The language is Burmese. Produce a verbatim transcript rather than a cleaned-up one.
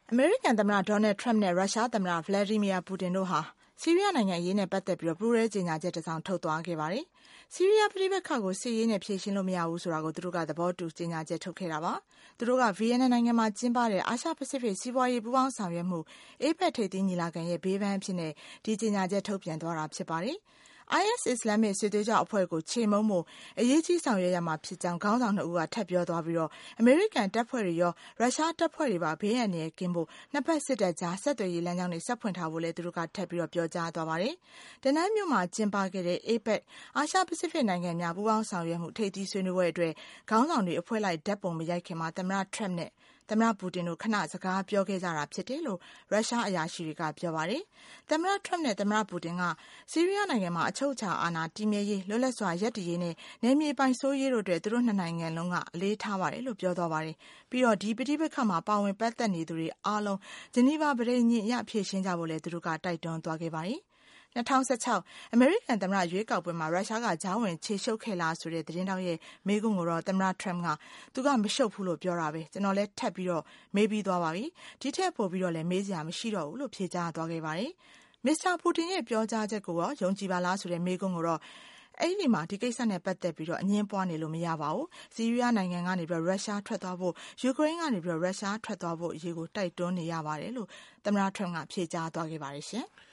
အမေရိကန်သမ္မတ Donald Trump နဲ့ ရုရှားသမ္မတ Vladimir Putin တို့ဟာဆီးရီးယားနိုင်ငံအရေးနဲ့ပတ်သက်ပြီးပူးတွဲကြေညာချက်တစ်စောင်ထုတ်သွားခဲ့ပါတယ်။ဆီးရီးယားပဋိပက္ခကိုစစ်ရေးနဲ့ဖြေရှင်းလို့မရဘူးဆိုတာကိုသူတို့ကသဘောတူကြေညာချက်ထုတ်ခဲ့တာပါ။သူတို့ကဗီယက်နမ်နိုင်ငံမှာကျင်းပတဲ့အာရှပစိဖိတ်စီးပွားရေးပူးပေါင်းဆောင်ရွက်မှု အေပက် ထိပ်သီးညီလာခံရဲ့ဘေးပန်းအဖြစ်နဲ့ဒီကြေညာချက်ထုတ်ပြန်သွားတာဖြစ်ပါတယ်။ I S အစ္စလာမစ်စစ်သွေးကြွအဖွဲ့ကိုချေမှုန်းဖို့အရေးကြီးဆောင်ရွက်ရမှာဖြစ်ကြောင်းခေါင်းဆောင်နှစ်ဦးကထပ်ပြောသွားပြီးတော့အမေရိကန်တပ်ဖွဲ့တွေရောရုရှားတပ်ဖွဲ့တွေပါဘေးအန္တရာယ်ကင်းဖို့နှစ်ဖက်စစ်တပ်ကြားဆက်သွယ်ရေးလမ်းကြောင်းတွေဆက်ဖွင့်ထားဖို့လည်းသူတို့ကထပ်ပြီးတော့ပြောကြားသွားပါတယ်။ဒနန်းမြို့မှာကျင်းပခဲ့တဲ့ အေပက် အာရှပစိဖိတ်နိုင်ငံများပူးပေါင်းဆောင်ရွက်မှုထိပ်သီးဆွေးနွေးပွဲအတွက်ခေါင်းဆောင်တွေအဖွဲ့လိုက်ဓာတ်ပုံမရိုက်ခင်မှာသမ္မတ Trump နဲ့သမ္မတပူတင်တို့ခဏစကားပြောခဲ့ကြတာဖြစ်တယ်လို့ရုရှားအရာရှိတွေကပြောပါတယ်။သမ္မတ Trump နဲ့သမ္မတပူတင်ကဆီးရီးယားနိုင်ငံမှာအချုပ်အခြာအာဏာတည်မြဲရေးလွတ်လပ်စွာရပ်တည်ရေးနဲ့နယ်မြေပိုင်စိုးရေးတို့အတွက်သူတို့နှစ်နိုင်ငံလုံးကအလေးထားပါတယ်လို့ပြောသွားပါတယ်။ပြီးတော့ဒီပဋိပက္ခမှာပါဝင်ပတ်သက်နေသူတွေအားလုံးဂျနီဗာပဋိညာဉ်အရဖြေရှင်းကြဖို့လည်းသူတို့ကတိုက်တွန်းသွားခဲ့ပါတယ်။၂၀၁၆အမေရိကန်သမ္မတရွေးကောက်ပွဲမှာရုရှားကကြားဝင်ခြေရှုပ်ခဲ့လားဆိုတဲ့သတင်းတောက်ရဲ့မေးခွန်းကိုတော့သမ္မတ Trump ကသူကမရှုပ်ဘူးလို့ပြောတာပဲကျွန်တော်လည်းထပ်ပြီးတော့မေးပြီးသွားပါပြီဒီထက်ပိုပြီးတော့လည်းမေးစရာမရှိတော့ဘူးလို့ဖြေကြားသွားခဲ့ပါတယ်။မစ္စတာပူတင်ရဲ့ပြောကြားချက်ကိုရောယုံကြည်ပါလားဆိုတဲ့မေးခွန်းကိုတော့အဲ့ဒီမှာဒီကိစ္စနဲ့ပတ်သက်ပြီးတော့အငင်းပွားနေလို့မရပါဘူး။ဆီးရီးယားနိုင်ငံကနေပြီးတော့ရုရှားထွက်သွားဖို့ယူကရိန်းကနေပြီးတော့ရုရှားထွက်သွားဖို့အရေးကိုတိုက်တွန်းနေရပါတယ်လို့သမ္မတ Trump ကဖြေကြားသွားခဲ့ပါတယ်ရှင်။